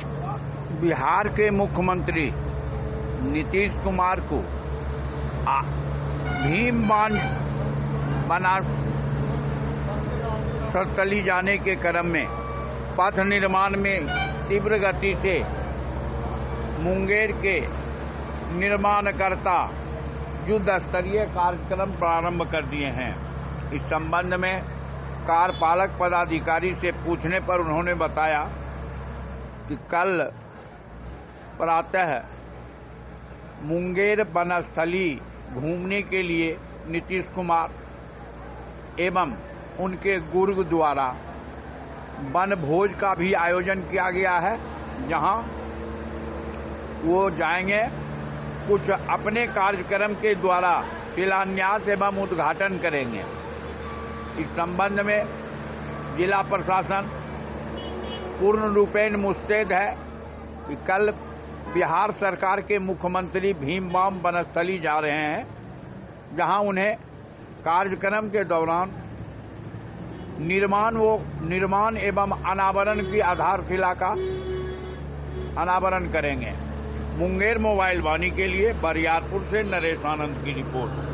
बिहार के मुख्यमंत्री नीतीश कुमार को भीम बांध वनास्थली जाने के क्रम में पथ निर्माण में तीव्र गति से मुंगेर के निर्माणकर्ता युद्ध स्तरीय कार्यक्रम प्रारंभ कर दिए हैं। इस संबंध में कार्यपालक पदाधिकारी से पूछने पर उन्होंने बताया कि कल प्रातः मुंगेर वनस्थली घूमने के लिए नीतीश कुमार एवं उनके गुर्ग द्वारा वन भोज का भी आयोजन किया गया है, जहां वो जाएंगे, कुछ अपने कार्यक्रम के द्वारा शिलान्यास एवं उद्घाटन करेंगे। इस संबंध में जिला प्रशासन पूर्ण रूपेण मुस्तैद है कि कल बिहार सरकार के मुख्यमंत्री भीमबाम वनस्थली जा रहे हैं, जहां उन्हें कार्यक्रम के दौरान निर्माण एवं अनावरण की आधारशिला का अनावरण करेंगे। मुंगेर मोबाइल वाणी के लिए बरियारपुर से नरेश आनंद की रिपोर्ट।